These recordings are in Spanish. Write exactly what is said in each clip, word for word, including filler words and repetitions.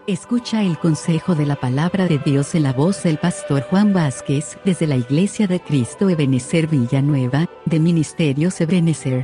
Escucha el consejo de la palabra de Dios en la voz del pastor Juan Vázquez, desde la Iglesia de Cristo Ebenezer Villanueva, de Ministerios Ebenezer.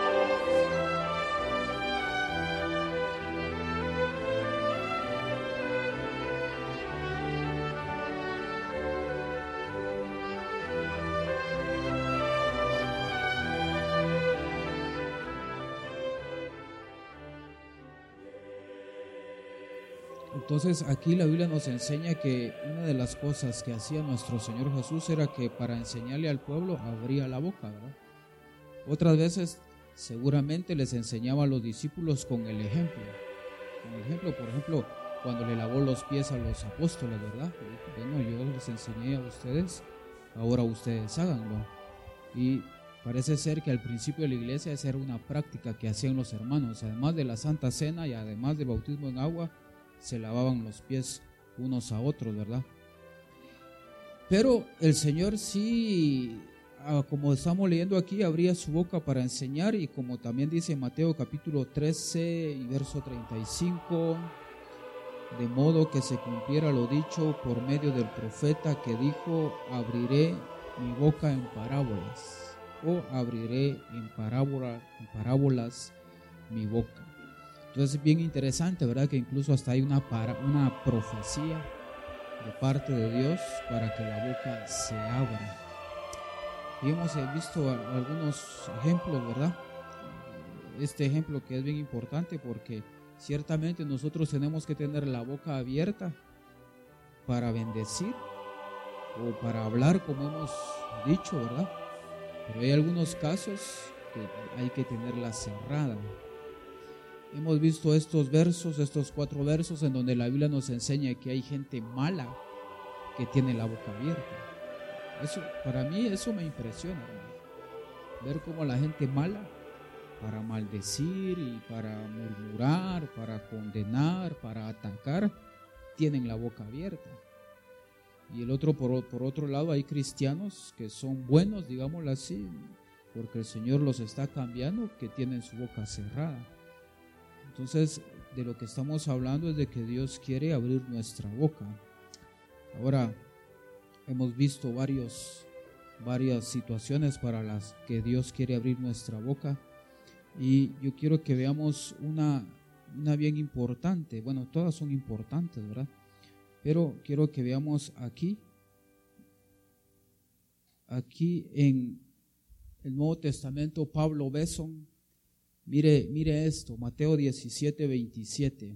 Entonces aquí la Biblia nos enseña que una de las cosas que hacía nuestro Señor Jesús era que para enseñarle al pueblo abría la boca, ¿verdad? Otras veces seguramente les enseñaba a los discípulos con el ejemplo. Con el ejemplo, por ejemplo, cuando le lavó los pies a los apóstoles, ¿verdad? Bueno, yo les enseñé a ustedes, ahora ustedes háganlo. Y parece ser que al principio de la iglesia esa era una práctica que hacían los hermanos, además de la Santa Cena y además del bautismo en agua, se lavaban los pies unos a otros, ¿verdad? Pero el Señor sí, como estamos leyendo aquí, abría su boca para enseñar, y como también dice Mateo capítulo trece y verso treinta y cinco, de modo que se cumpliera lo dicho por medio del profeta que dijo: abriré mi boca en parábolas, o abriré en parábola, en parábolas mi boca. Entonces es bien interesante, ¿verdad? Que incluso hasta hay una, para, una profecía de parte de Dios para que la boca se abra. Y hemos visto algunos ejemplos, ¿verdad? Este ejemplo que es bien importante porque ciertamente nosotros tenemos que tener la boca abierta para bendecir o para hablar, como hemos dicho, ¿verdad? Pero hay algunos casos que hay que tenerla cerrada. Hemos visto estos versos, estos cuatro versos en donde la Biblia nos enseña que hay gente mala que tiene la boca abierta. Eso, para mí eso me impresiona, hermano. Ver cómo la gente mala, para maldecir y para murmurar, para condenar, para atacar, tienen la boca abierta. Y el otro, por, por otro lado, hay cristianos que son buenos, digámoslo así, porque el Señor los está cambiando, que tienen su boca cerrada. Entonces, de lo que estamos hablando es de que Dios quiere abrir nuestra boca. Ahora, hemos visto varios, varias situaciones para las que Dios quiere abrir nuestra boca, y yo quiero que veamos una, una bien importante. Bueno, todas son importantes, ¿verdad? Pero quiero que veamos aquí, aquí en el Nuevo Testamento, Pablo Besson. Mire, mire esto, Mateo diecisiete, veintisiete.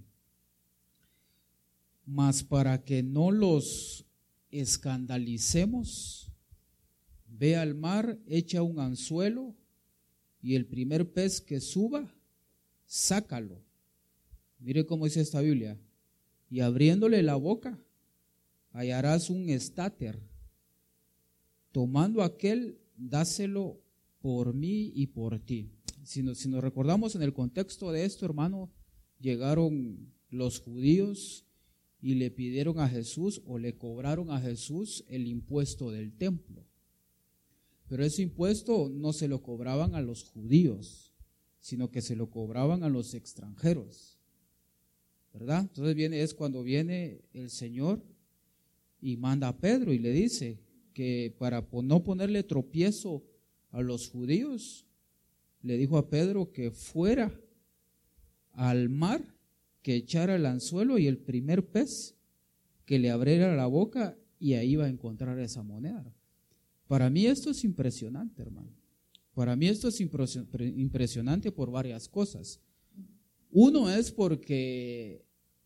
Mas para que no los escandalicemos, ve al mar, echa un anzuelo, y el primer pez que suba, sácalo. Mire cómo dice esta Biblia. Y abriéndole la boca, hallarás un estáter. Tomando aquel, dáselo por mí y por ti. Si nos, si nos recordamos en el contexto de esto, hermano, llegaron los judíos y le pidieron a Jesús, o le cobraron a Jesús, el impuesto del templo. Pero ese impuesto no se lo cobraban a los judíos, sino que se lo cobraban a los extranjeros, ¿verdad? Entonces viene, es cuando viene el Señor y manda a Pedro y le dice que para no ponerle tropiezo a los judíos, le dijo a Pedro que fuera al mar, que echara el anzuelo y el primer pez que le abriera la boca, y ahí iba a encontrar esa moneda. Para mí esto es impresionante, hermano. Para mí esto es impresionante por varias cosas. Uno es porque,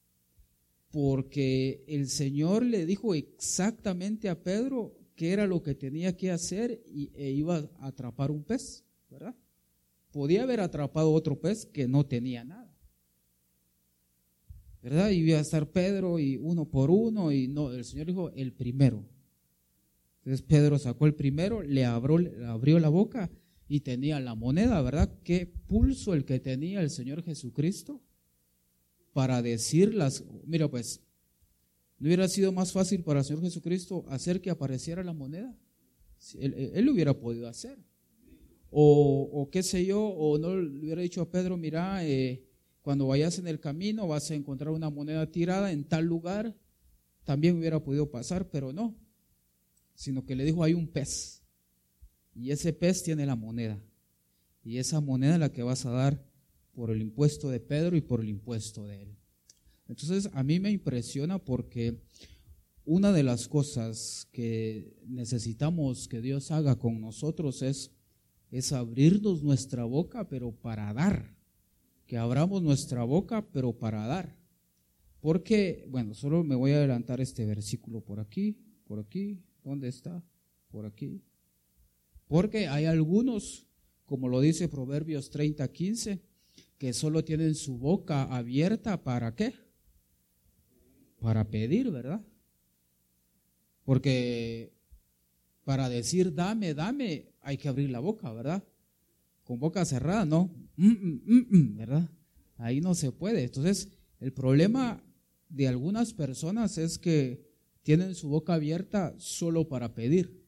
porque el Señor le dijo exactamente a Pedro qué era lo que tenía que hacer, y, e iba a atrapar un pez, ¿verdad? Podía haber atrapado otro pez que no tenía nada, ¿verdad? Y iba a estar Pedro y uno por uno, y no, el Señor dijo el primero. Entonces Pedro sacó el primero, le abrió, le abrió la boca y tenía la moneda, ¿verdad? Qué pulso el que tenía el Señor Jesucristo para decir las, mira pues, ¿no hubiera sido más fácil para el Señor Jesucristo hacer que apareciera la moneda? Él, él lo hubiera podido hacer. O, o qué sé yo, o no le hubiera dicho a Pedro, mira, eh, cuando vayas en el camino vas a encontrar una moneda tirada en tal lugar, también hubiera podido pasar, pero no, sino que le dijo, hay un pez, y ese pez tiene la moneda, y esa moneda es la que vas a dar por el impuesto de Pedro y por el impuesto de él. Entonces a mí me impresiona porque una de las cosas que necesitamos que Dios haga con nosotros es, es abrirnos nuestra boca, pero para dar, que abramos nuestra boca, pero para dar. Porque, bueno, solo me voy a adelantar este versículo por aquí, por aquí, ¿dónde está? Por aquí. Porque hay algunos, como lo dice Proverbios treinta, quince, que solo tienen su boca abierta, ¿para qué? Para pedir, ¿verdad? Porque para decir dame, dame, hay que abrir la boca, ¿verdad? Con boca cerrada, no, mm, mm, mm, mm, ¿verdad? Ahí no se puede. Entonces, el problema de algunas personas es que tienen su boca abierta solo para pedir.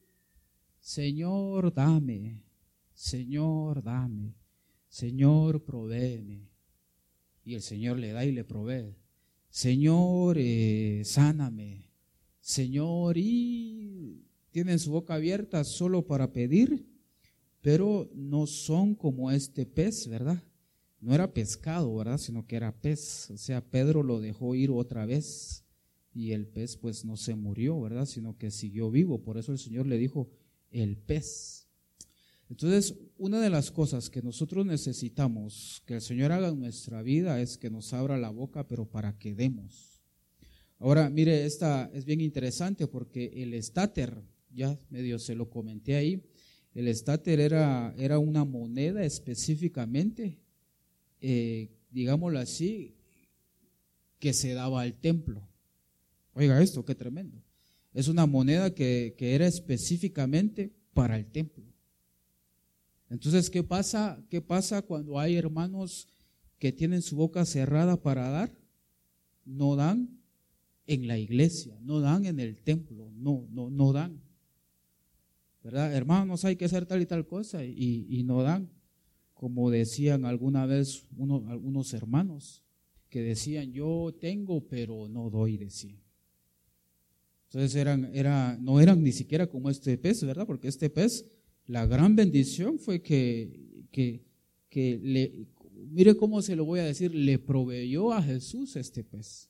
Señor, dame, Señor, dame, Señor, provéeme. Y el Señor le da y le provee. Señor, eh, sáname, Señor, y tienen su boca abierta solo para pedir, pero no son como este pez, ¿verdad? No era pescado, ¿verdad? Sino que era pez. O sea, Pedro lo dejó ir otra vez y el pez pues no se murió, ¿verdad? Sino que siguió vivo. Por eso el Señor le dijo el pez. Entonces, una de las cosas que nosotros necesitamos que el Señor haga en nuestra vida es que nos abra la boca, pero para que demos. Ahora, mire, esta es bien interesante porque el estáter, ya medio se lo comenté ahí, el estáter era, era una moneda específicamente, eh, digámoslo así, que se daba al templo. Oiga esto, qué tremendo. Es una moneda que, que era específicamente para el templo. Entonces, ¿qué pasa? ¿Qué pasa cuando hay hermanos que tienen su boca cerrada para dar? No dan en la iglesia, no dan en el templo, no, no, no dan. ¿Verdad? Hermanos, hay que hacer tal y tal cosa y, y no dan. Como decían alguna vez uno, algunos hermanos que decían, yo tengo pero no doy, decían. Entonces eran, era, no eran ni siquiera como este pez, ¿verdad? Porque este pez, la gran bendición fue que, que, que le, mire cómo se lo voy a decir, le proveyó a Jesús este pez.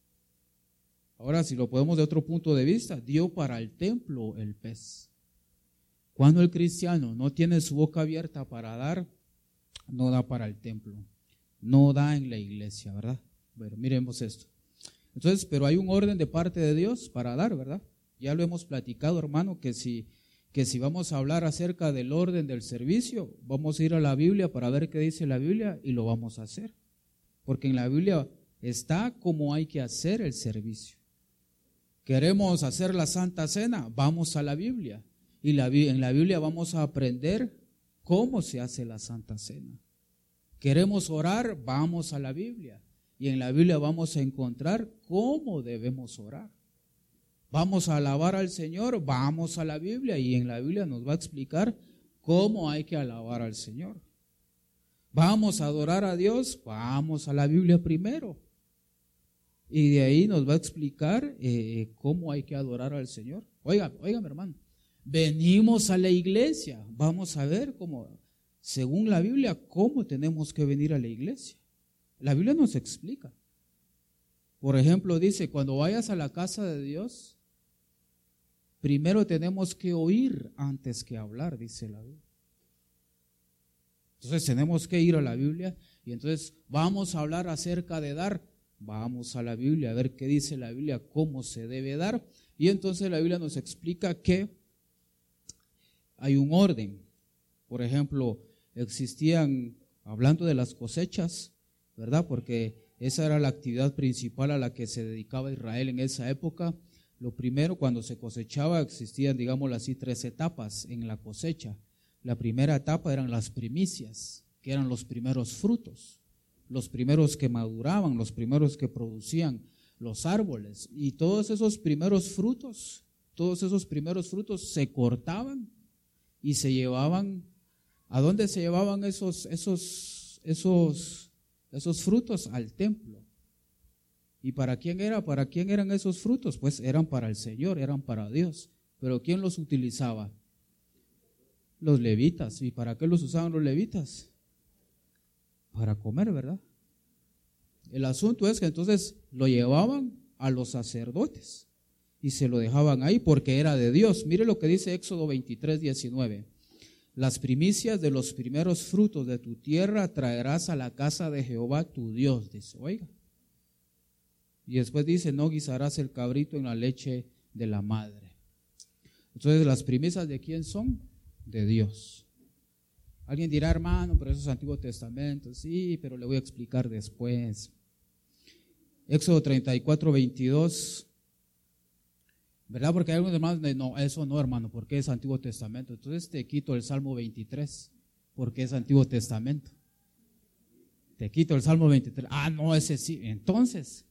Ahora, si lo podemos de otro punto de vista, dio para el templo el pez. Cuando el cristiano no tiene su boca abierta para dar, no da para el templo, no da en la iglesia, ¿verdad? Bueno, miremos esto. Entonces, pero hay un orden de parte de Dios para dar, ¿verdad? Ya lo hemos platicado, hermano, que si, que si vamos a hablar acerca del orden del servicio, vamos a ir a la Biblia para ver qué dice la Biblia y lo vamos a hacer. Porque en la Biblia está cómo hay que hacer el servicio. Queremos hacer la Santa Cena, vamos a la Biblia. Y la, en la Biblia vamos a aprender cómo se hace la Santa Cena. Queremos orar, vamos a la Biblia. Y en la Biblia vamos a encontrar cómo debemos orar. Vamos a alabar al Señor, vamos a la Biblia. Y en la Biblia nos va a explicar cómo hay que alabar al Señor. Vamos a adorar a Dios, vamos a la Biblia primero. Y de ahí nos va a explicar eh, cómo hay que adorar al Señor. Oiga, oiga, mi hermano, venimos a la iglesia, vamos a ver cómo, según la Biblia, cómo tenemos que venir a la iglesia. La Biblia nos explica. Por ejemplo, dice, cuando vayas a la casa de Dios, primero tenemos que oír antes que hablar, dice la Biblia. Entonces tenemos que ir a la Biblia y entonces vamos a hablar acerca de dar. Vamos a la Biblia a ver qué dice la Biblia, cómo se debe dar. Y entonces la Biblia nos explica que hay un orden. Por ejemplo, existían, hablando de las cosechas, ¿verdad? Porque esa era la actividad principal a la que se dedicaba Israel en esa época. Lo primero, cuando se cosechaba, existían, digámoslo así, tres etapas en la cosecha. La primera etapa eran las primicias, que eran los primeros frutos. Los primeros que maduraban, los primeros que producían los árboles. Y todos esos primeros frutos, todos esos primeros frutos se cortaban y se llevaban. ¿A dónde se llevaban esos, esos, esos, esos frutos al templo. ¿Y para quién era? ¿Para quién eran esos frutos? Pues eran para el Señor, eran para Dios. ¿Pero quién los utilizaba? Los levitas. ¿Y para qué los usaban los levitas? Para comer, ¿verdad? El asunto es que entonces lo llevaban a los sacerdotes y se lo dejaban ahí porque era de Dios. Mire lo que dice Éxodo veintitrés, diecinueve. Las primicias de los primeros frutos de tu tierra traerás a la casa de Jehová tu Dios. Dice, oiga. Y después dice, no guisarás el cabrito en la leche de la madre. Entonces, ¿las primicias de quién son? De Dios. Alguien dirá, hermano, pero eso es Antiguo Testamento. Sí, pero le voy a explicar después. Éxodo treinta y cuatro, veintidós. ¿Verdad? Porque hay algunos hermanos que no, eso no, hermano, porque es Antiguo Testamento. Entonces te quito el Salmo veintitrés, porque es Antiguo Testamento. Te quito el Salmo veintitrés. Ah, no, ese sí. Entonces,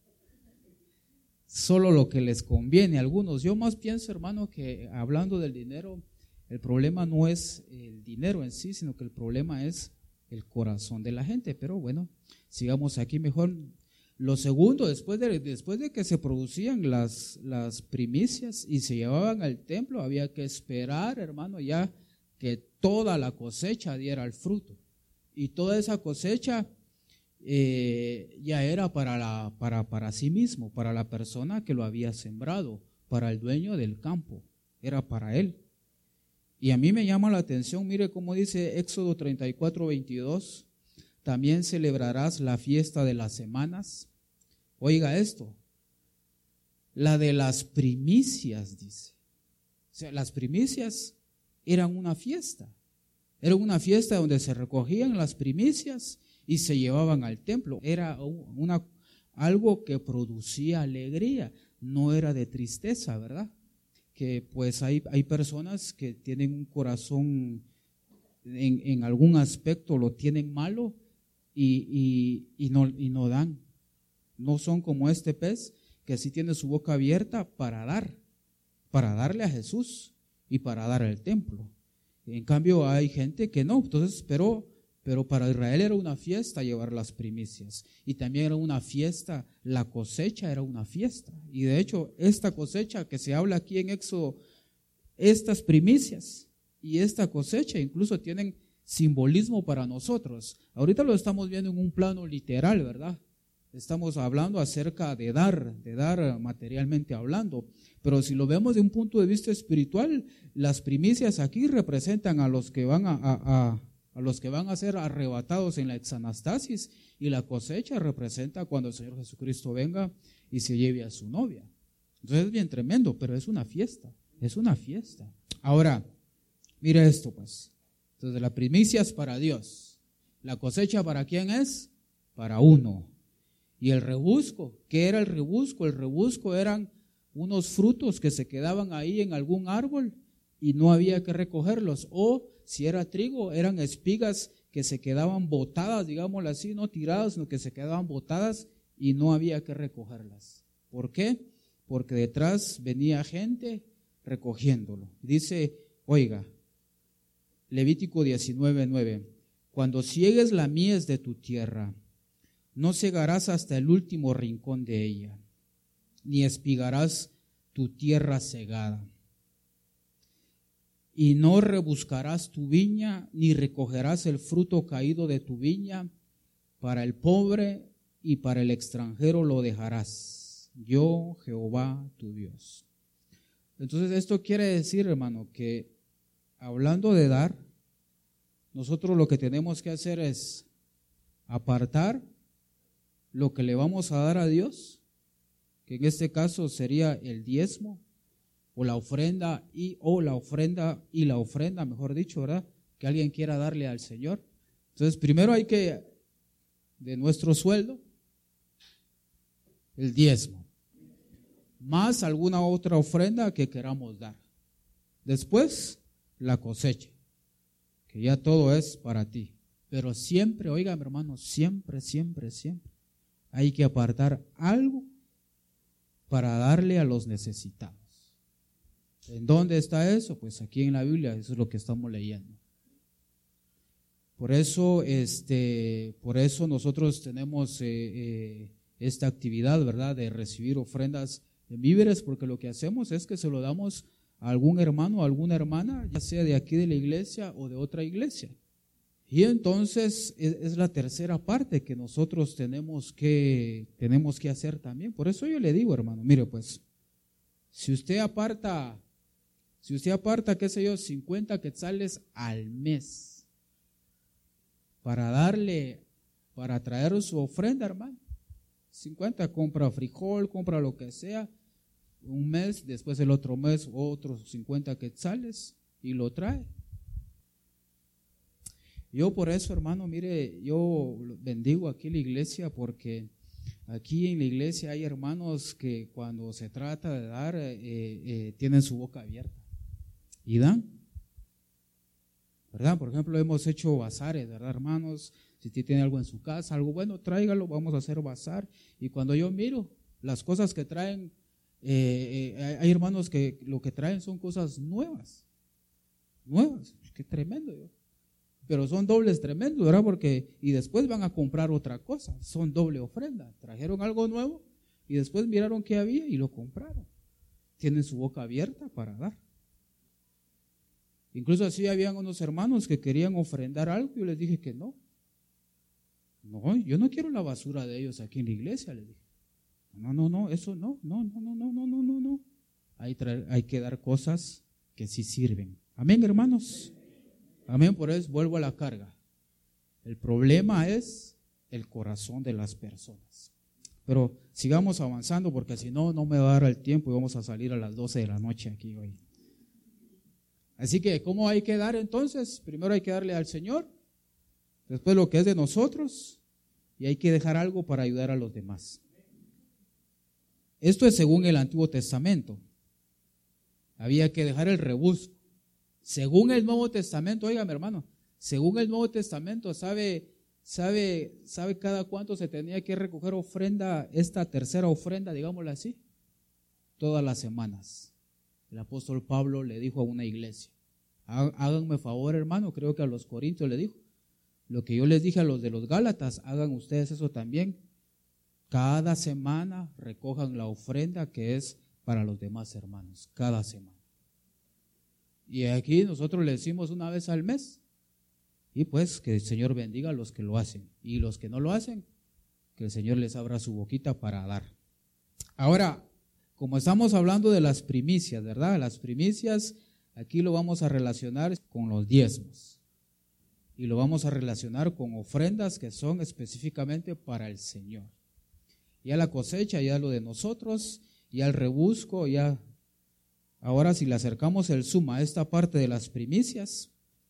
solo lo que les conviene a algunos. Yo más pienso, hermano, que hablando del dinero, el problema no es el dinero en sí, sino que el problema es el corazón de la gente. Pero bueno, sigamos aquí mejor. Lo segundo, después de, después de que se producían las, las primicias y se llevaban al templo, había que esperar, hermano, ya que toda la cosecha diera el fruto. Y toda esa cosecha eh, ya era para, la, para, para sí mismo, para la persona que lo había sembrado, para el dueño del campo, era para él. Y a mí me llama la atención, mire cómo dice Éxodo treinta y cuatro, veintidós, también celebrarás la fiesta de las semanas. Oiga esto, la de las primicias, dice. O sea, las primicias eran una fiesta. Era una fiesta donde se recogían las primicias y se llevaban al templo. Era una, algo que producía alegría, no era de tristeza, ¿verdad? Que pues hay, hay personas que tienen un corazón, en, en algún aspecto lo tienen malo y, y, y, no, y no dan. No son como este pez que sí tiene su boca abierta para dar, para darle a Jesús y para dar al templo. En cambio hay gente que no, entonces, pero, pero para Israel era una fiesta llevar las primicias y también era una fiesta, la cosecha era una fiesta. Y de hecho esta cosecha que se habla aquí en Éxodo, estas primicias y esta cosecha incluso tienen simbolismo para nosotros. Ahorita lo estamos viendo en un plano literal, ¿verdad? Estamos hablando acerca de dar, de dar materialmente hablando, pero si lo vemos de un punto de vista espiritual, las primicias aquí representan a los que van a, a, a, a los que van a ser arrebatados en la exanastasis, y la cosecha representa cuando el Señor Jesucristo venga y se lleve a su novia. Entonces es bien tremendo, pero es una fiesta, es una fiesta. Ahora, mire esto pues, entonces la primicia es para Dios, la cosecha ¿para quién es? Para uno. Y el rebusco, ¿qué era el rebusco? El rebusco eran unos frutos que se quedaban ahí en algún árbol y no había que recogerlos. O si era trigo, eran espigas que se quedaban botadas, digámoslo así, no tiradas, sino que se quedaban botadas y no había que recogerlas. ¿Por qué? Porque detrás venía gente recogiéndolo. Dice, oiga, Levítico diecinueve, nueve, cuando ciegues la mies de tu tierra, no cegarás hasta el último rincón de ella, ni espigarás tu tierra cegada. Y no rebuscarás tu viña, ni recogerás el fruto caído de tu viña. Para el pobre y para el extranjero lo dejarás. Yo, Jehová, tu Dios. Entonces esto quiere decir, hermano, que hablando de dar, nosotros lo que tenemos que hacer es apartar lo que le vamos a dar a Dios, que en este caso sería el diezmo o la ofrenda y o la ofrenda y la ofrenda, mejor dicho, ¿verdad? Que alguien quiera darle al Señor. Entonces, primero hay que de nuestro sueldo el diezmo, más alguna otra ofrenda que queramos dar. Después, la cosecha, que ya todo es para ti. Pero siempre, oiga, mi hermano, siempre, siempre, siempre hay que apartar algo para darle a los necesitados. ¿En dónde está eso? Pues aquí en la Biblia, eso es lo que estamos leyendo. Por eso, este, por eso nosotros tenemos eh, eh, esta actividad, ¿verdad?, de recibir ofrendas de víveres, porque lo que hacemos es que se lo damos a algún hermano o alguna hermana, ya sea de aquí de la iglesia o de otra iglesia. Y entonces es, es la tercera parte que nosotros tenemos que, tenemos que hacer también. Por eso yo le digo, hermano, mire pues, si usted aparta, si usted aparta, qué sé yo, cincuenta quetzales al mes para darle, para traer su ofrenda, hermano, cincuenta, compra frijol, compra lo que sea, un mes, después el otro mes otros cincuenta quetzales y lo trae. Yo por eso, hermano, mire, yo bendigo aquí la iglesia, porque aquí en la iglesia hay hermanos que cuando se trata de dar, eh, eh, tienen su boca abierta y dan, ¿verdad? Por ejemplo, hemos hecho bazares, ¿verdad, hermanos? Si usted tiene algo en su casa, algo bueno, tráigalo, vamos a hacer bazar. Y cuando yo miro las cosas que traen, eh, eh, hay hermanos que lo que traen son cosas nuevas, nuevas, qué tremendo, yo. Pero son dobles tremendos, ¿verdad? Porque, y después van a comprar otra cosa, son doble ofrenda. Trajeron algo nuevo y después miraron qué había y lo compraron. Tienen su boca abierta para dar. Incluso así habían unos hermanos que querían ofrendar algo y yo les dije que no. No, yo no quiero la basura de ellos aquí en la iglesia, les dije. No, no, no, eso no, no, no, no, no, no, no, no, no. Hay, traer, hay que dar cosas que sí sirven. Amén, hermanos. Amén, por eso vuelvo a la carga. El problema es el corazón de las personas. Pero sigamos avanzando, porque si no, no me va a dar el tiempo y vamos a salir a las doce de la noche aquí hoy. Así que, ¿cómo hay que dar entonces? Primero hay que darle al Señor, después lo que es de nosotros, y hay que dejar algo para ayudar a los demás. Esto es según el Antiguo Testamento. Había que dejar el rebusco. Según el Nuevo Testamento, oiga, mi hermano, según el Nuevo Testamento, ¿sabe, sabe, sabe cada cuánto se tenía que recoger ofrenda, esta tercera ofrenda, digámoslo así? Todas las semanas. El apóstol Pablo le dijo a una iglesia, háganme favor, hermano, creo que a los corintios le dijo, lo que yo les dije a los de los Gálatas, hagan ustedes eso también. Cada semana recojan la ofrenda que es para los demás hermanos, cada semana. Y aquí nosotros le decimos una vez al mes. Y pues que el Señor bendiga a los que lo hacen. Y los que no lo hacen, que el Señor les abra su boquita para dar. Ahora, como estamos hablando de las primicias, ¿verdad? Las primicias, aquí lo vamos a relacionar con los diezmos. Y lo vamos a relacionar con ofrendas que son específicamente para el Señor. Ya la cosecha, ya lo de nosotros, ya el rebusco, ya... Ahora, si le acercamos el suma a esta parte de las primicias,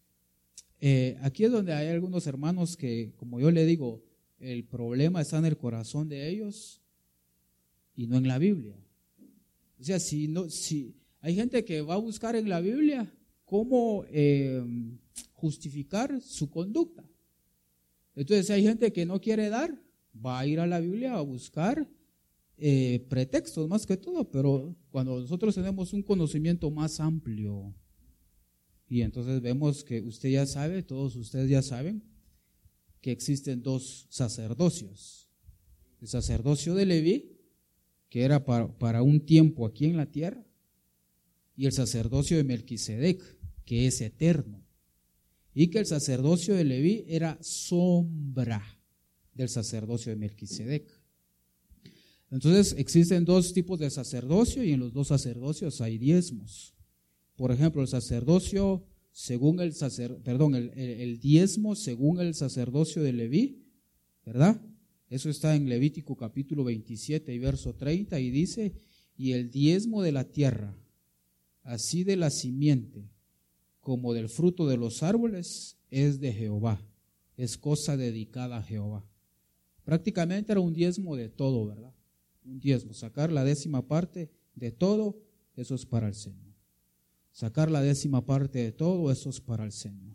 eh, aquí es donde hay algunos hermanos que, como yo le digo, el problema está en el corazón de ellos y no en la Biblia. O sea, si no, si hay gente que va a buscar en la Biblia cómo eh, justificar su conducta. Entonces, hay gente que no quiere dar, va a ir a la Biblia a buscar Eh, pretextos más que todo, pero cuando nosotros tenemos un conocimiento más amplio y entonces vemos que usted ya sabe, todos ustedes ya saben que existen dos sacerdocios, el sacerdocio de Leví, que era para, para un tiempo aquí en la tierra, y el sacerdocio de Melquisedec, que es eterno, y que el sacerdocio de Leví era sombra del sacerdocio de Melquisedec. Entonces existen dos tipos de sacerdocio y en los dos sacerdocios hay diezmos. Por ejemplo, el sacerdocio según el sacer, perdón, el, el, el diezmo según el sacerdocio de Leví, ¿verdad? Eso está en Levítico capítulo veintisiete y verso treinta y dice, y el diezmo de la tierra, así de la simiente como del fruto de los árboles, es de Jehová, es cosa dedicada a Jehová. Prácticamente era un diezmo de todo, ¿verdad? Un diezmo, sacar la décima parte de todo, eso es para el Señor. Sacar la décima parte de todo, eso es para el Señor.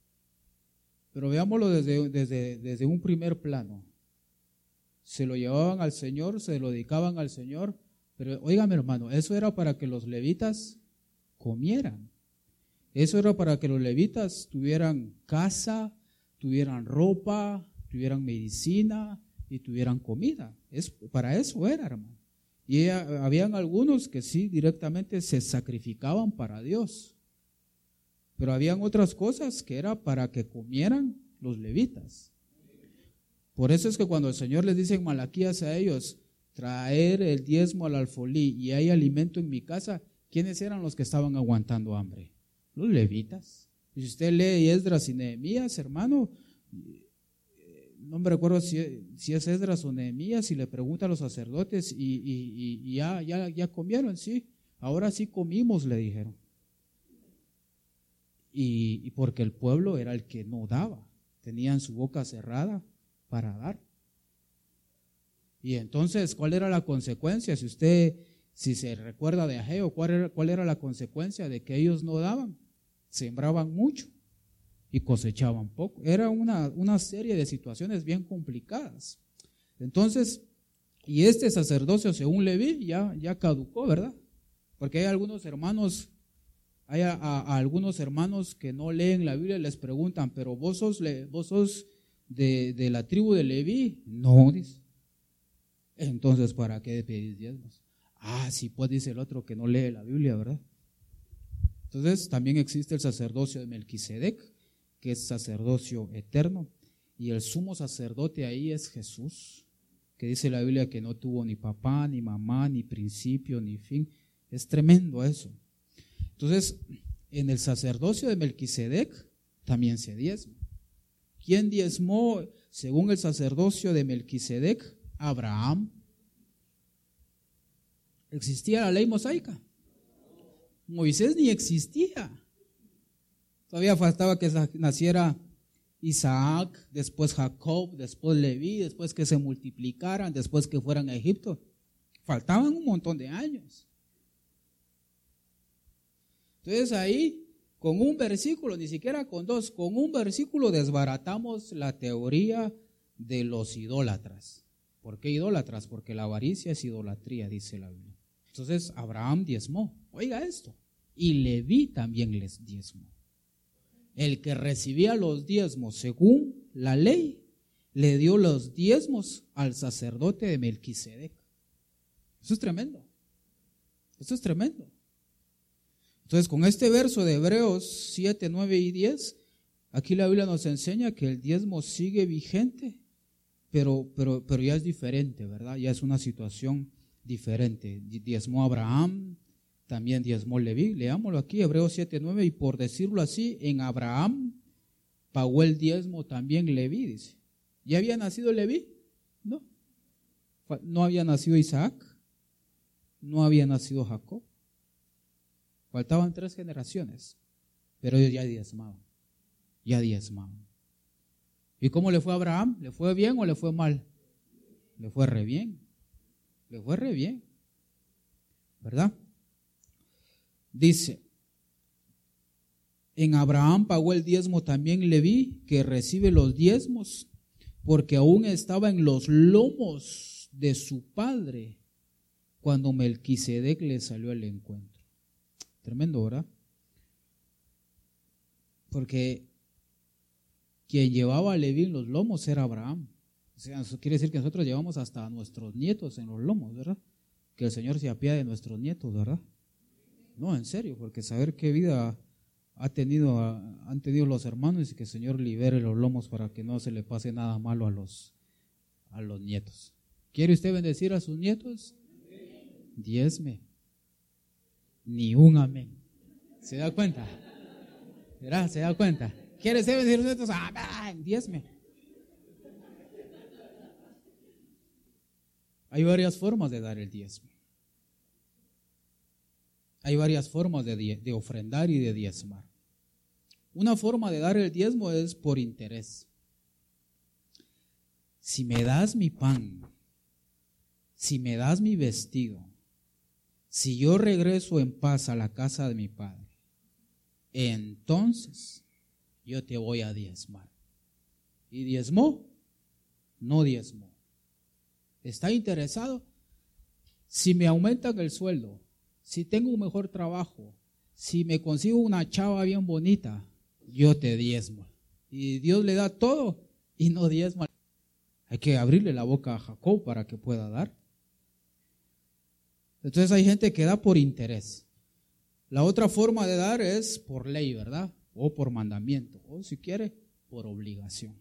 Pero veámoslo desde, desde, desde un primer plano. Se lo llevaban al Señor, se lo dedicaban al Señor, pero óigame, hermano, eso era para que los levitas comieran. Eso era para que los levitas tuvieran casa, tuvieran ropa, tuvieran medicina y tuvieran comida. Es, para eso era, hermano. Y ella, habían algunos que sí directamente se sacrificaban para Dios. Pero habían otras cosas que era para que comieran los levitas. Por eso es que cuando el Señor les dice en Malaquías a ellos, traer el diezmo al alfolí y hay alimento en mi casa, ¿quiénes eran los que estaban aguantando hambre? Los levitas. Y si usted lee Esdras y Nehemías, hermano, no me recuerdo si, si es Esdras o Nehemías, y le pregunta a los sacerdotes, y, y, y ya, ya, ya comieron, sí, ahora sí comimos, le dijeron. Y, y porque el pueblo era el que no daba, tenían su boca cerrada para dar. Y entonces, ¿cuál era la consecuencia? Si usted, si se recuerda de Ageo, ¿cuál era, cuál era la consecuencia de que ellos no daban? Sembraban mucho y cosechaban poco. Era una, una serie de situaciones bien complicadas. Entonces, y este sacerdocio según Leví ya, ya caducó, ¿verdad? Porque hay algunos hermanos, hay a, a, a algunos hermanos que no leen la Biblia y les preguntan, pero vos sos, vos sos de, de la tribu de Leví. No, dice. Entonces, ¿para qué pedís diezmos? Ah, sí, pues dice el otro que no lee la Biblia, ¿verdad? Entonces, también existe el sacerdocio de Melquisedec, que es sacerdocio eterno, y el sumo sacerdote ahí es Jesús, que dice la Biblia que no tuvo ni papá, ni mamá, ni principio, ni fin. Es tremendo eso. Entonces, en el sacerdocio de Melquisedec también se diezma. ¿Quién diezmó según el sacerdocio de Melquisedec? Abraham. ¿Existía la ley mosaica? Moisés ni existía. Todavía faltaba que naciera Isaac, después Jacob, después Leví, después que se multiplicaran, después que fueran a Egipto. Faltaban un montón de años. Entonces ahí, con un versículo, ni siquiera con dos, con un versículo desbaratamos la teoría de los idólatras. ¿Por qué idólatras? Porque la avaricia es idolatría, dice la Biblia. Entonces Abraham diezmó. Oiga esto. Y Leví también les diezmó. El que recibía los diezmos según la ley, le dio los diezmos al sacerdote de Melquisedec. Eso es tremendo. Eso es tremendo. Entonces, con este verso de Hebreos siete, nueve y diez, aquí la Biblia nos enseña que el diezmo sigue vigente, pero, pero, pero ya es diferente, ¿verdad? Ya es una situación diferente. Diezmó Abraham, también diezmó Leví. Leámoslo aquí, Hebreos siete, nueve, y por decirlo así, en Abraham pagó el diezmo también Leví, dice. ¿Ya había nacido Leví? No. No había nacido Isaac, no había nacido Jacob. Faltaban tres generaciones, pero ellos ya diezmaban, ya diezmaban. ¿Y cómo le fue a Abraham? ¿Le fue bien o le fue mal? Le fue re bien, le fue re bien, ¿verdad? Dice, en Abraham pagó el diezmo también Leví, que recibe los diezmos, porque aún estaba en los lomos de su padre cuando Melquisedec le salió al encuentro. Tremendo, ¿verdad? Porque quien llevaba a Leví en los lomos era Abraham. O sea, eso quiere decir que nosotros llevamos hasta a nuestros nietos en los lomos, ¿verdad? Que el Señor se apiade de nuestros nietos, ¿verdad? No, en serio, porque saber qué vida ha tenido, han tenido los hermanos y que el Señor libere los lomos para que no se le pase nada malo a los, a los nietos. ¿Quiere usted bendecir a sus nietos? Diezme. Ni un amén. ¿Se da cuenta? ¿Verdad? ¿Se da cuenta? ¿Quiere usted bendecir a sus nietos? Amén. Diezme. Hay varias formas de dar el diezmo. Hay varias formas de, de ofrendar y de diezmar. Una forma de dar el diezmo es por interés. Si me das mi pan, si me das mi vestido, si yo regreso en paz a la casa de mi padre, entonces yo te voy a diezmar. ¿Y diezmó? No diezmó. ¿Está interesado? Si me aumentan el sueldo, si tengo un mejor trabajo, si me consigo una chava bien bonita, yo te diezmo. y Dios le da todo y no diezma. Hay que abrirle la boca a Jacob para que pueda dar. Entonces hay gente que da por interés. La otra forma de dar es por ley, ¿verdad? O por mandamiento, o si quiere, por obligación.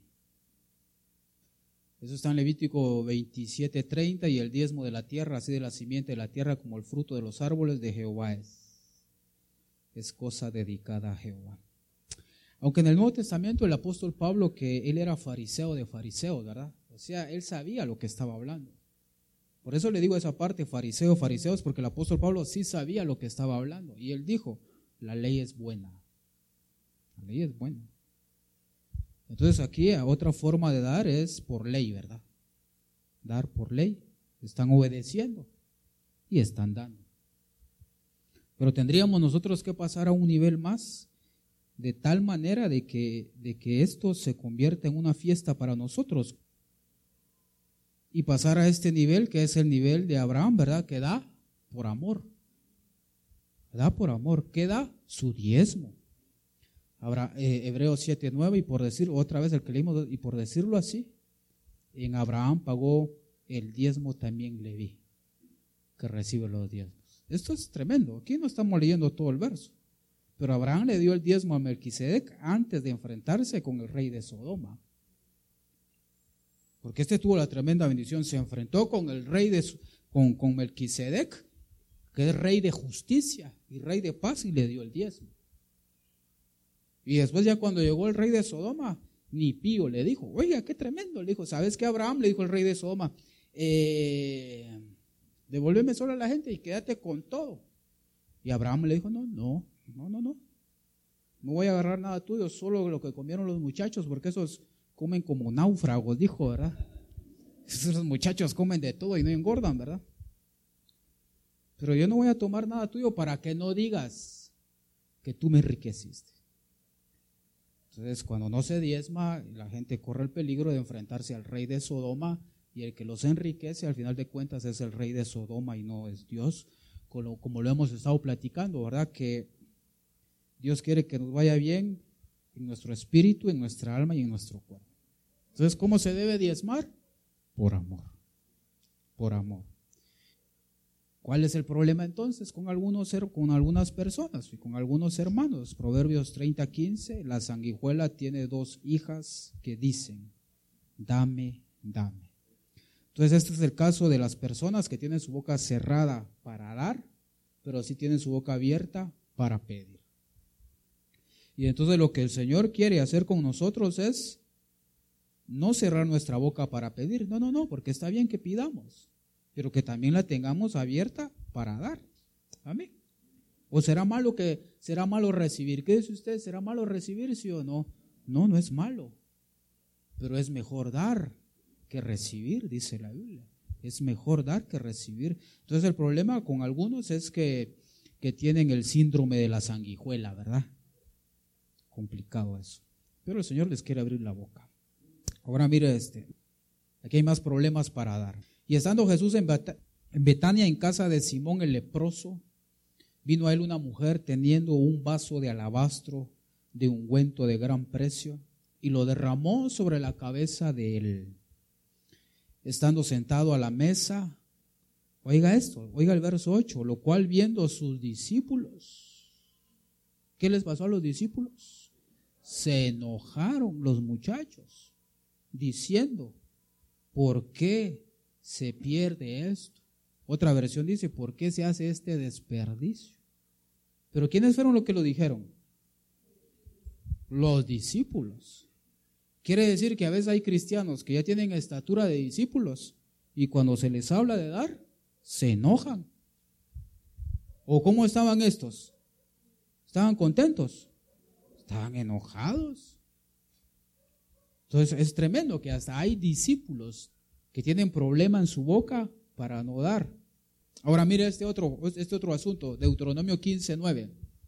Eso está en Levítico veintisiete treinta, y el diezmo de la tierra, así de la simiente de la tierra como el fruto de los árboles de Jehová es. Es cosa dedicada a Jehová. Aunque en el Nuevo Testamento el apóstol Pablo, que él era fariseo de fariseos, ¿verdad? O sea, él sabía lo que estaba hablando. Por eso le digo esa parte, fariseo, fariseos, porque el apóstol Pablo sí sabía lo que estaba hablando. Y él dijo, la ley es buena. La ley es buena. Entonces aquí otra forma de dar es por ley, ¿verdad? Dar por ley. Están obedeciendo y están dando. Pero tendríamos nosotros que pasar a un nivel más, de tal manera de que, de que esto se convierta en una fiesta para nosotros. Y pasar a este nivel, que es el nivel de Abraham, ¿verdad? Que da por amor. Da por amor. ¿Qué da? Su diezmo. Abra, eh, Hebreos siete nueve, y por decir otra vez el que leímos, y por decirlo así, en Abraham pagó el diezmo también Leví, que recibe los diezmos. Esto es tremendo. Aquí no estamos leyendo todo el verso, pero Abraham le dio el diezmo a Melquisedec antes de enfrentarse con el rey de Sodoma. Porque este tuvo la tremenda bendición, se enfrentó con el rey de con, con Melquisedec, que es rey de justicia y rey de paz, y le dio el diezmo. Y después ya cuando llegó el rey de Sodoma, ni pío le dijo, oiga, qué tremendo, le dijo, ¿sabes qué, Abraham? Le dijo el rey de Sodoma, eh, devuélveme solo a la gente y quédate con todo. Y Abraham le dijo, no, no, no, no, no, no voy a agarrar nada tuyo, solo lo que comieron los muchachos, porque esos comen como náufragos, dijo, ¿verdad? Esos muchachos comen de todo y no engordan, ¿verdad? Pero yo no voy a tomar nada tuyo para que no digas que tú me enriqueciste. Entonces, cuando no se diezma, la gente corre el peligro de enfrentarse al rey de Sodoma, y el que los enriquece, al final de cuentas, es el rey de Sodoma y no es Dios, como, como lo hemos estado platicando, ¿verdad? Que Dios quiere que nos vaya bien en nuestro espíritu, en nuestra alma y en nuestro cuerpo. Entonces, ¿cómo se debe diezmar? Por amor, por amor. ¿Cuál es el problema entonces con algunos, con algunas personas y con algunos hermanos? Proverbios treinta quince, la sanguijuela tiene dos hijas que dicen, dame, dame. Entonces este es el caso de las personas que tienen su boca cerrada para dar, pero sí tienen su boca abierta para pedir. Y entonces lo que el Señor quiere hacer con nosotros es no cerrar nuestra boca para pedir, no, no, no, porque está bien que pidamos, pero que también la tengamos abierta para dar. Amén. ¿O será malo que será malo recibir? ¿Qué dice usted? ¿Será malo recibir, sí o no? No, no es malo, pero es mejor dar que recibir, dice la Biblia. Es mejor dar que recibir. Entonces el problema con algunos es que, que tienen el síndrome de la sanguijuela, ¿verdad? Complicado eso. Pero el Señor les quiere abrir la boca. Ahora mire este. Aquí hay más problemas para dar. Y estando Jesús en Betania, en casa de Simón el leproso, vino a él una mujer teniendo un vaso de alabastro de ungüento de gran precio, y lo derramó sobre la cabeza de él. Estando sentado a la mesa, oiga esto, oiga el verso ocho, lo cual viendo sus discípulos, ¿qué les pasó a los discípulos? Se enojaron los muchachos, diciendo, ¿por qué se pierde esto? Otra versión dice, ¿por qué se hace este desperdicio? Pero ¿quiénes fueron los que lo dijeron? Los discípulos. Quiere decir que a veces hay cristianos que ya tienen estatura de discípulos y cuando se les habla de dar, se enojan. ¿O cómo estaban estos? ¿Estaban contentos? Estaban enojados. Entonces es tremendo que hasta hay discípulos que tienen problema en su boca para no dar. Ahora mire este otro, este otro asunto, Deuteronomio quince nueve.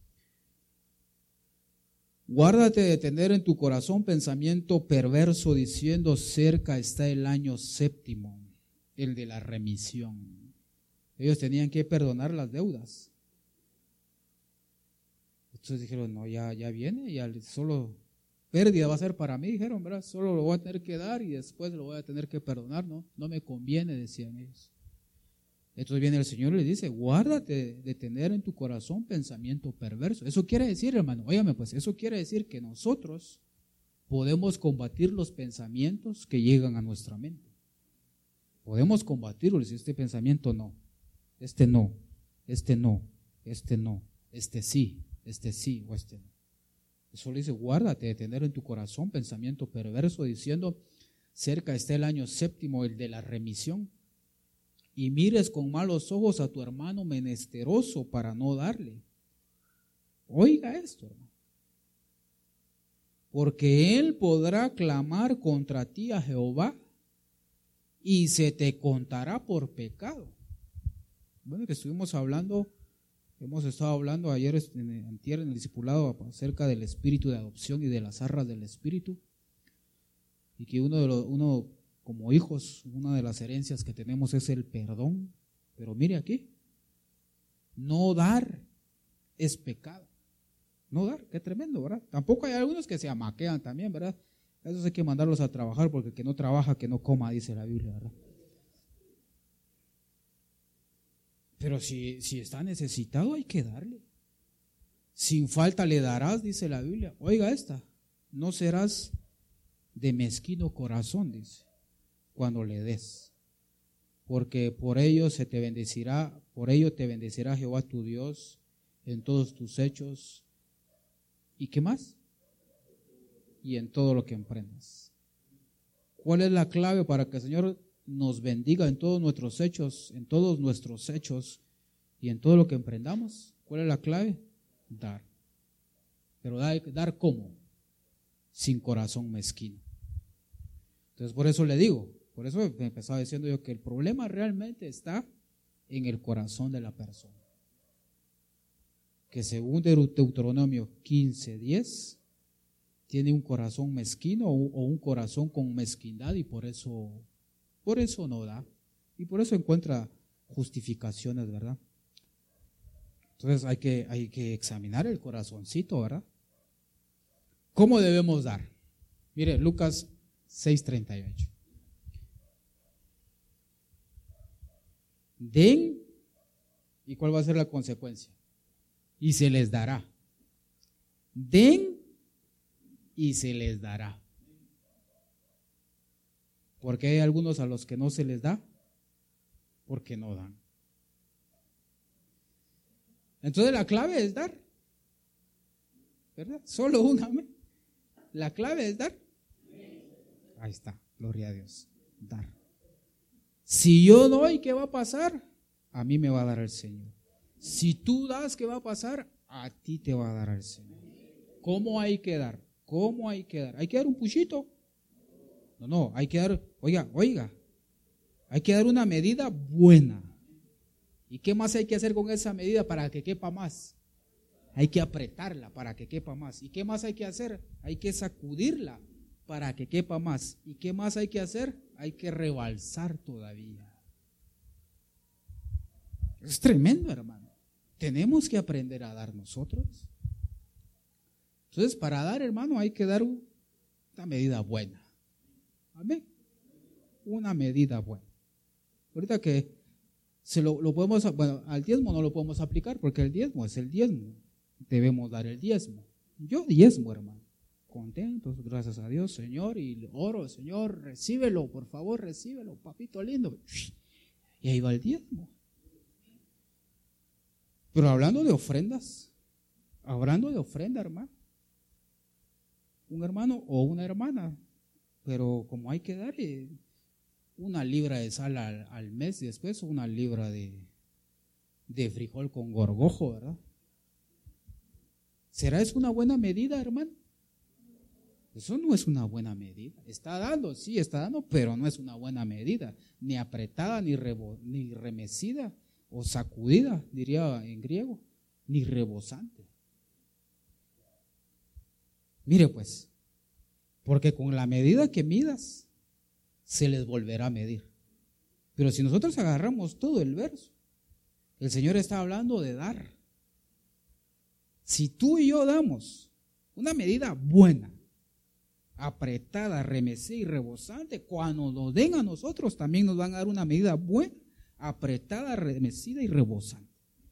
Guárdate de tener en tu corazón pensamiento perverso diciendo, cerca está el año séptimo, el de la remisión. Ellos tenían que perdonar las deudas. Entonces dijeron, no, ya, ya viene, ya solo... pérdida va a ser para mí, dijeron, ¿verdad? Solo lo voy a tener que dar y después lo voy a tener que perdonar, ¿no? No me conviene, decían ellos. Entonces viene el Señor y le dice, guárdate de tener en tu corazón pensamiento perverso. Eso quiere decir, hermano, óyame pues, eso quiere decir que nosotros podemos combatir los pensamientos que llegan a nuestra mente. Podemos combatirlos, este pensamiento no, este no, este no, este no, este sí, este sí o este no. Eso le dice, guárdate de tener en tu corazón pensamiento perverso, diciendo, cerca está el año séptimo, el de la remisión, y mires con malos ojos a tu hermano menesteroso para no darle. Oiga esto, hermano. Porque él podrá clamar contra ti a Jehová y se te contará por pecado. Bueno, que estuvimos hablando, hemos estado hablando ayer en, antier, en el discipulado acerca del espíritu de adopción y de las arras del espíritu, y que uno de los, uno como hijos, una de las herencias que tenemos es el perdón. Pero mire aquí, no dar es pecado. No dar, qué tremendo, ¿verdad? Tampoco hay algunos que se amaquean también, ¿verdad? Esos hay que mandarlos a trabajar, porque el que no trabaja, que no coma, dice la Biblia, ¿verdad? Pero si, si está necesitado, hay que darle. Sin falta le darás, dice la Biblia. Oiga esta, no serás de mezquino corazón, dice, cuando le des. Porque por ello se te bendecirá, por ello te bendecirá Jehová tu Dios en todos tus hechos. ¿Y qué más? Y en todo lo que emprendas. ¿Cuál es la clave para que el Señor nos bendiga en todos nuestros hechos, en todos nuestros hechos y en todo lo que emprendamos? ¿Cuál es la clave? Dar. Pero dar, dar ¿cómo? Sin corazón mezquino. Entonces por eso le digo, por eso me empezaba diciendo yo que el problema realmente está en el corazón de la persona. Que según Deuteronomio quince diez, tiene un corazón mezquino o un corazón con mezquindad y por eso, por eso no da. Y por eso encuentra justificaciones, ¿verdad? Entonces hay que, hay que examinar el corazoncito, ¿verdad? ¿Cómo debemos dar? Mire, Lucas seis treinta y ocho. Den, ¿y cuál va a ser la consecuencia? Y se les dará. Den y se les dará. Porque hay algunos a los que no se les da, porque no dan. Entonces la clave es dar, ¿verdad? Solo una. La clave es dar. Ahí está, gloria a Dios, dar. Si yo doy, ¿qué va a pasar? A mí me va a dar el Señor. Si tú das, ¿qué va a pasar? A ti te va a dar el Señor. ¿Cómo hay que dar? ¿Cómo hay que dar? ¿Hay que dar un puchito? No, no, hay que dar, oiga, oiga, hay que dar una medida buena. ¿Y qué más hay que hacer con esa medida para que quepa más? Hay que apretarla para que quepa más. ¿Y qué más hay que hacer? Hay que sacudirla para que quepa más. ¿Y qué más hay que hacer? Hay que rebalsar todavía. Es tremendo, hermano. Tenemos que aprender a dar nosotros. Entonces, para dar, hermano, hay que dar una medida buena. Amén. Una medida buena. Ahorita que se lo, lo podemos, bueno, al diezmo no lo podemos aplicar porque el diezmo es el diezmo. Debemos dar el diezmo. Yo diezmo, hermano. Contentos, gracias a Dios, Señor, y oro, Señor, recíbelo, por favor, recíbelo, papito lindo. Y ahí va el diezmo. Pero hablando de ofrendas, hablando de ofrenda, hermano, un hermano o una hermana, pero como hay que dar eh, una libra de sal al, al mes y después una libra de, de frijol con gorgojo, ¿verdad? ¿Será eso una buena medida, hermano? Eso no es una buena medida. Está dando, sí, está dando, pero no es una buena medida, ni apretada, ni, rebo, ni remecida, o sacudida, diría en griego, ni rebosante. Mire pues, porque con la medida que midas, se les volverá a medir. Pero si nosotros agarramos todo el verso, el Señor está hablando de dar. Si tú y yo damos una medida buena, apretada, remecida y rebosante. Cuando nos den a nosotros, también nos van a dar una medida buena, apretada, remecida y rebosante.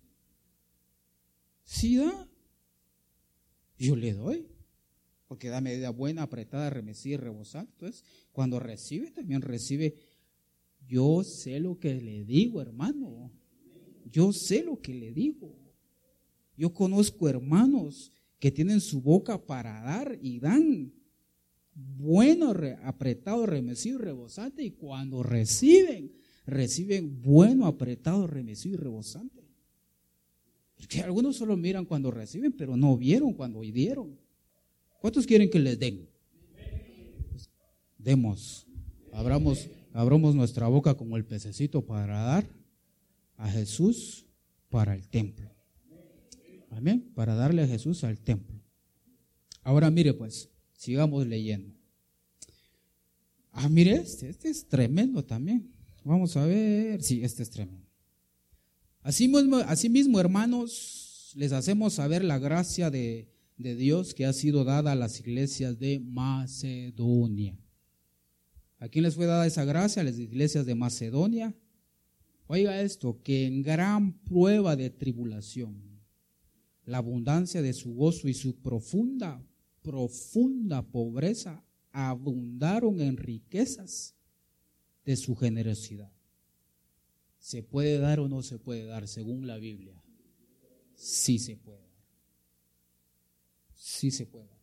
Si da, yo le doy, porque da medida buena, apretada, remecida y rebosante. Entonces, cuando recibe, también recibe. Yo sé lo que le digo, hermano. Yo sé lo que le digo. Yo conozco hermanos que tienen su boca para dar y dan bueno, re, apretado, remecido y rebosante, y cuando reciben, reciben bueno, apretado, remecido y rebosante. Porque algunos solo miran cuando reciben, pero no vieron cuando dieron. ¿Cuántos quieren que les den? Pues, demos, abramos, abramos nuestra boca como el pececito para dar a Jesús para el templo. Amén, para darle a Jesús al templo. Ahora mire pues, sigamos leyendo. Ah, mire este, este es tremendo también. Vamos a ver, sí, este es tremendo. Asimismo, asimismo, hermanos, les hacemos saber la gracia de, de Dios que ha sido dada a las iglesias de Macedonia. ¿A quién les fue dada esa gracia? A las iglesias de Macedonia. Oiga esto, que en gran prueba de tribulación, la abundancia de su gozo y su profunda, profunda pobreza abundaron en riquezas de su generosidad. ¿Se puede dar o no se puede dar según la Biblia? Sí se puede dar. Sí se puede dar.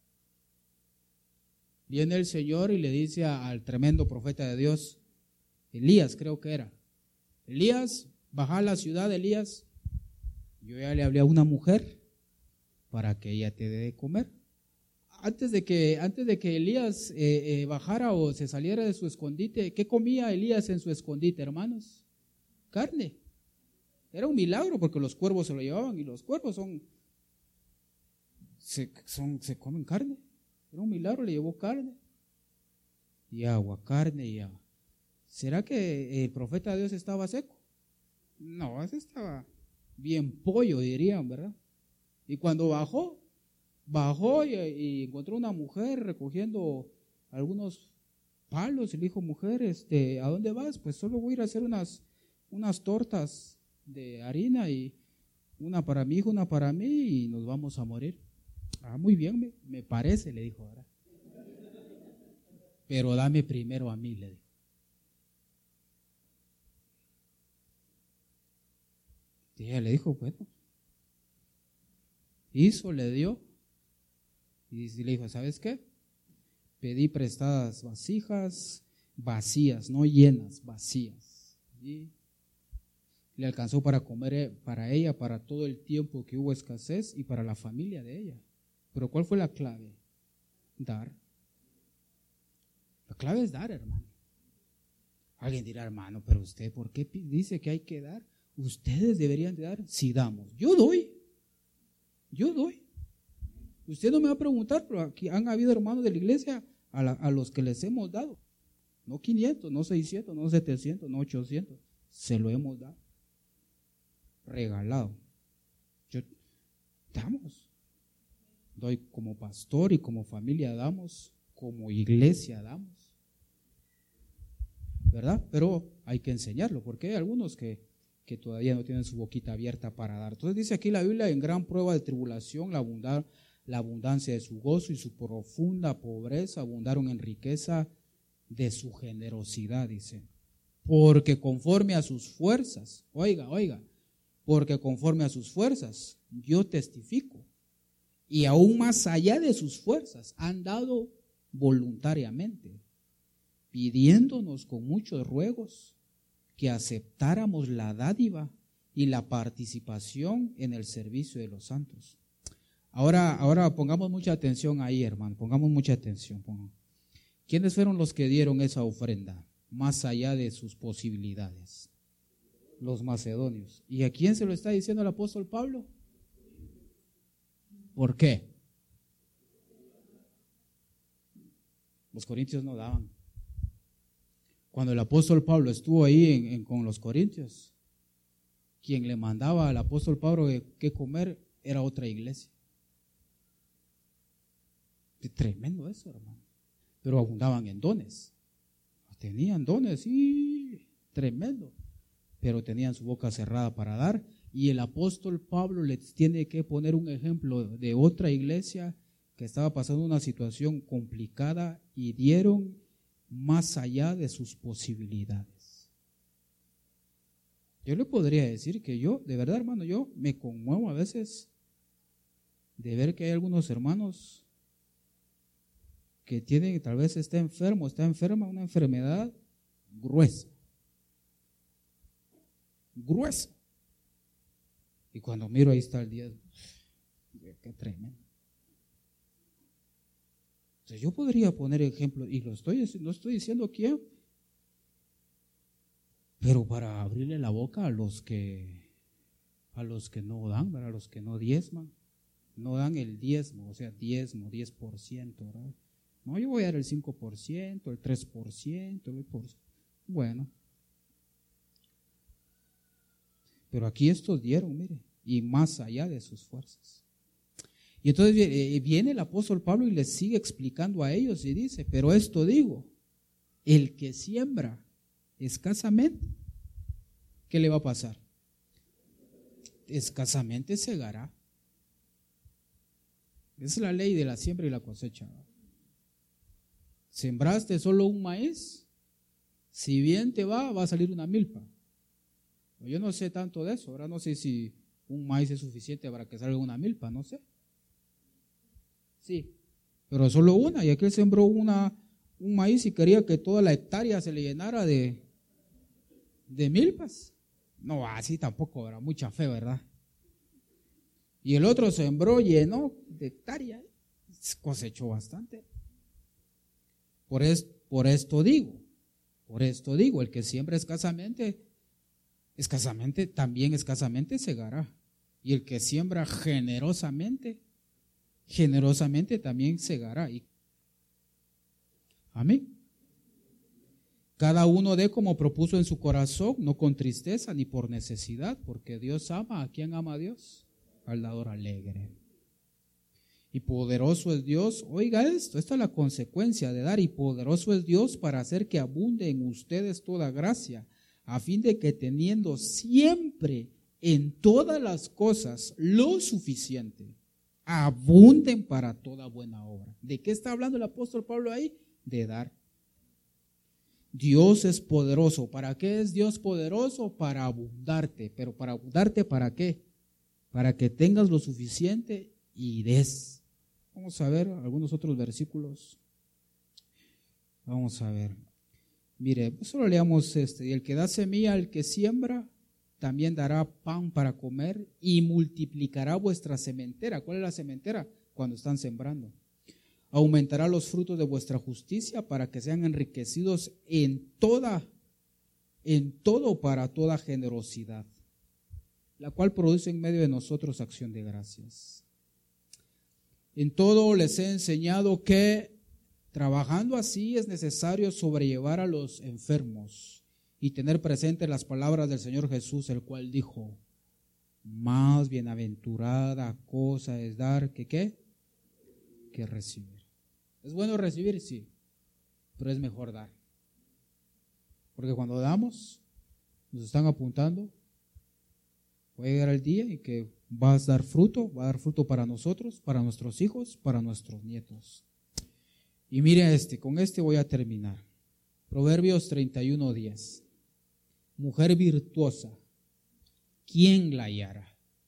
Viene el Señor y le dice al tremendo profeta de Dios, Elías creo que era, Elías, baja a la ciudad, Elías, yo ya le hablé a una mujer para que ella te dé de comer. Antes de que, antes de que Elías eh, eh, bajara o se saliera de su escondite, ¿qué comía Elías en su escondite, hermanos? Carne. Era un milagro porque los cuervos se lo llevaban y los cuervos son, se, son, se comen carne. Era un milagro, le llevó carne y agua, carne y agua. ¿Será que el profeta de Dios estaba seco? No, ese estaba bien pollo, dirían, ¿verdad? Y cuando bajó, bajó y, y encontró una mujer recogiendo algunos palos y le dijo, mujer, este, ¿a dónde vas? Pues solo voy a ir a hacer unas, unas tortas de harina y una para mi hijo, una para mí y nos vamos a morir. Ah, muy bien, me, me parece, le dijo, ¿verdad? Pero dame primero a mí, le dijo. Y ella le dijo, bueno, hizo, le dio, y le dijo, ¿sabes qué? Pedí prestadas vasijas, vacías, no llenas, vacías. Y le alcanzó para comer para ella, para todo el tiempo que hubo escasez y para la familia de ella. Pero ¿cuál fue la clave? Dar. La clave es dar, hermano. Alguien dirá, hermano, pero usted, ¿por qué dice que hay que dar? Ustedes deberían de dar si damos. Yo doy. Yo doy. Usted no me va a preguntar, pero aquí han habido hermanos de la iglesia a, la, a los que les hemos dado. No quinientos, no seiscientos, no setecientos, no ochocientos. Se lo hemos dado. Regalado. Yo, damos. Doy como pastor y como familia damos, como iglesia damos. ¿Verdad? Pero hay que enseñarlo, porque hay algunos que que todavía no tienen su boquita abierta para dar. Entonces dice aquí la Biblia, en gran prueba de tribulación, la, abundar, la abundancia de su gozo y su profunda pobreza abundaron en riqueza de su generosidad, dice. Porque conforme a sus fuerzas, oiga, oiga, porque conforme a sus fuerzas, yo testifico, y aún más allá de sus fuerzas, han dado voluntariamente, pidiéndonos con muchos ruegos, que aceptáramos la dádiva y la participación en el servicio de los santos. Ahora, ahora pongamos mucha atención ahí, hermano, pongamos mucha atención. Pongamos. ¿Quiénes fueron los que dieron esa ofrenda más allá de sus posibilidades? Los macedonios. ¿Y a quién se lo está diciendo el apóstol Pablo? ¿Por qué? Los corintios no daban. Cuando el apóstol Pablo estuvo ahí en, en, con los corintios, quien le mandaba al apóstol Pablo qué comer era otra iglesia. Qué tremendo eso, hermano. pero abundaban en dones. Tenían dones, sí, tremendo, pero tenían su boca cerrada para dar. Y el apóstol Pablo les tiene que poner un ejemplo de otra iglesia que estaba pasando una situación complicada y dieron más allá de sus posibilidades. Yo le podría decir que yo, de verdad, hermano, yo me conmuevo a veces de ver que hay algunos hermanos que tienen, tal vez está enfermo, está enferma, una enfermedad gruesa, gruesa. Y cuando miro ahí está el diezmo, qué tremendo. Entonces yo podría poner ejemplo, y lo estoy, no estoy diciendo quién, pero para abrirle la boca a los que, a los que no dan, a los que no diezman, no dan el diezmo, o sea, diezmo, diez por ciento, ¿verdad? No, yo voy a dar el cinco por ciento, el tres por ciento, el ocho por ciento. Bueno. Pero aquí estos dieron, mire, y más allá de sus fuerzas. Y entonces viene el apóstol Pablo y les sigue explicando a ellos y dice, pero esto digo, el que siembra escasamente, ¿qué le va a pasar? Escasamente segará. Esa es la ley de la siembra y la cosecha. Sembraste solo un maíz, si bien te va, va a salir una milpa. Yo no sé tanto de eso, ahora no sé si un maíz es suficiente para que salga una milpa, no sé. Sí, pero solo una, y aquel sembró una, un maíz y quería que toda la hectárea se le llenara de, de milpas. No, así tampoco, era mucha fe, ¿verdad? Y el otro sembró, llenó de hectárea, cosechó bastante. Por, es, por esto digo, por esto digo, el que siembra escasamente, escasamente, también escasamente segará. Y el que siembra generosamente, generosamente también segará. Amén. Cada uno dé como propuso en su corazón, no con tristeza ni por necesidad, porque Dios ama. ¿A quién ama a Dios? Al dador alegre. Y poderoso es Dios, oiga esto, esta es la consecuencia de dar, y poderoso es Dios para hacer que abunde en ustedes toda gracia, a fin de que teniendo siempre en todas las cosas lo suficiente, abunden para toda buena obra. ¿De qué está hablando el apóstol Pablo ahí? De dar. Dios es poderoso. ¿Para qué es Dios poderoso? Para abundarte. ¿Pero para abundarte para qué? Para que tengas lo suficiente y des. Vamos a ver algunos otros versículos. Vamos a ver. Mire, solo leamos este. Y el que da semilla al que siembra, también dará pan para comer y multiplicará vuestra sementera. ¿Cuál es la sementera? Cuando están sembrando. Aumentará los frutos de vuestra justicia para que sean enriquecidos en toda, en todo para toda generosidad, la cual produce en medio de nosotros acción de gracias. En todo les he enseñado que trabajando así es necesario sobrellevar a los enfermos y tener presente las palabras del Señor Jesús, el cual dijo, más bienaventurada cosa es dar que ¿qué? Que recibir. ¿Es bueno recibir? Sí, pero es mejor dar. Porque cuando damos, nos están apuntando, puede llegar el día en que vas a dar fruto, va a dar fruto para nosotros, para nuestros hijos, para nuestros nietos. Y mire este, con este voy a terminar. Proverbios treinta y uno, diez. Mujer virtuosa, ¿quién la hallará?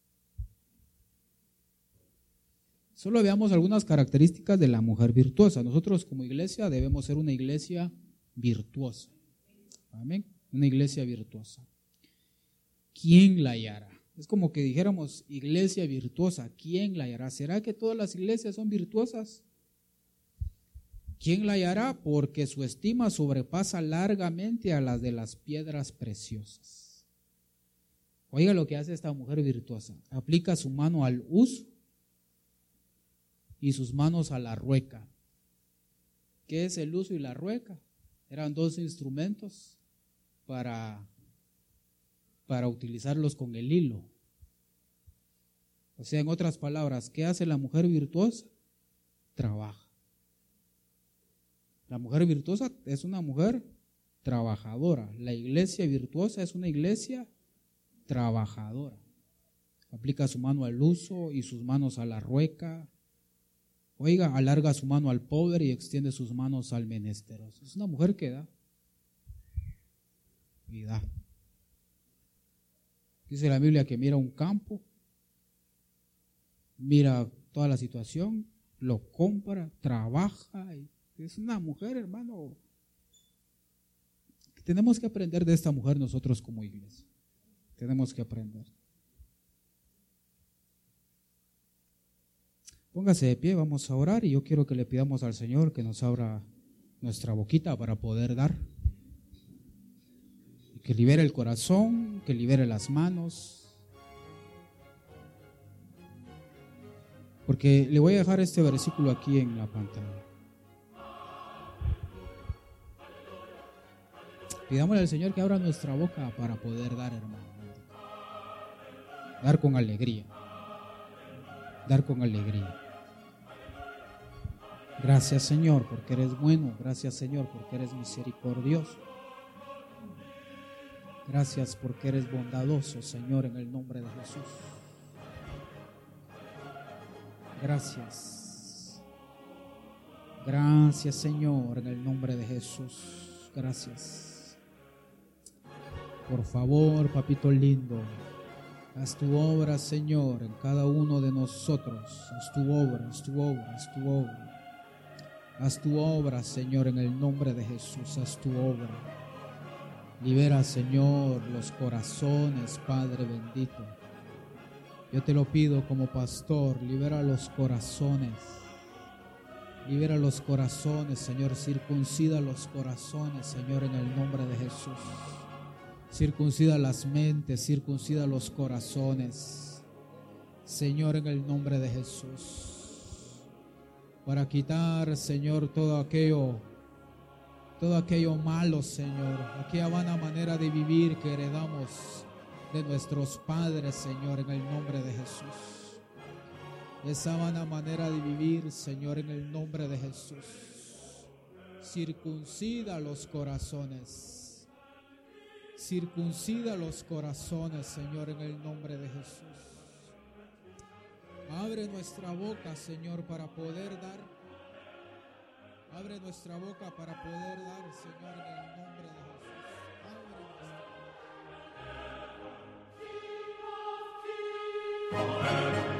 Solo veamos algunas características de la mujer virtuosa. Nosotros como iglesia debemos ser una iglesia virtuosa. Amén. Una iglesia virtuosa. ¿Quién la hallará? Es como que dijéramos iglesia virtuosa. ¿Quién la hallará? ¿Será que todas las iglesias son virtuosas? ¿Quién la hallará? Porque su estima sobrepasa largamente a las de las piedras preciosas. Oiga lo que hace esta mujer virtuosa. Aplica su mano al uso y sus manos a la rueca. ¿Qué es el uso y la rueca? Eran dos instrumentos para, para utilizarlos con el hilo. O sea, en otras palabras, ¿qué hace la mujer virtuosa? Trabaja. La mujer virtuosa es una mujer trabajadora. La iglesia virtuosa es una iglesia trabajadora. Aplica su mano al uso y sus manos a la rueca. Oiga, alarga su mano al pobre y extiende sus manos al menesteroso. Es una mujer que da y da. Dice la Biblia que mira un campo, mira toda la situación, lo compra, trabaja. Y es una mujer, hermano. Tenemos que aprender de esta mujer nosotros como iglesia. Tenemos que aprender. Póngase de pie, vamos a orar y yo quiero que le pidamos al Señor que nos abra nuestra boquita para poder dar. Y que libere el corazón, que libere las manos. Porque le voy a dejar este versículo aquí en la pantalla. Pidámosle al Señor que abra nuestra boca para poder dar, hermano. Dar con alegría. Dar con alegría. Gracias, Señor, porque eres bueno. Gracias, Señor, porque eres misericordioso. Gracias porque eres bondadoso, Señor, en el nombre de Jesús. Gracias. Gracias, Señor, en el nombre de Jesús. Gracias. Por favor, papito lindo, haz tu obra, Señor, en cada uno de nosotros. Haz tu obra, haz tu obra, haz tu obra. Haz tu obra, Señor, en el nombre de Jesús. Haz tu obra. Libera, Señor, los corazones, Padre bendito. Yo te lo pido como pastor, libera los corazones. Libera los corazones, Señor. Circuncida los corazones, Señor, en el nombre de Jesús. Circuncida las mentes, circuncida los corazones, Señor, en el nombre de Jesús. Para quitar, Señor, todo aquello, todo aquello malo, Señor, aquella vana manera de vivir que heredamos de nuestros padres, Señor, en el nombre de Jesús. Esa vana manera de vivir, Señor, en el nombre de Jesús. Circuncida los corazones. Circuncida los corazones, Señor, en el nombre de Jesús. Abre nuestra boca, Señor, para poder dar. Abre nuestra boca para poder dar, Señor, en el nombre de Jesús. Abre nuestra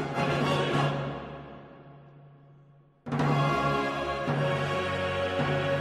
Amen.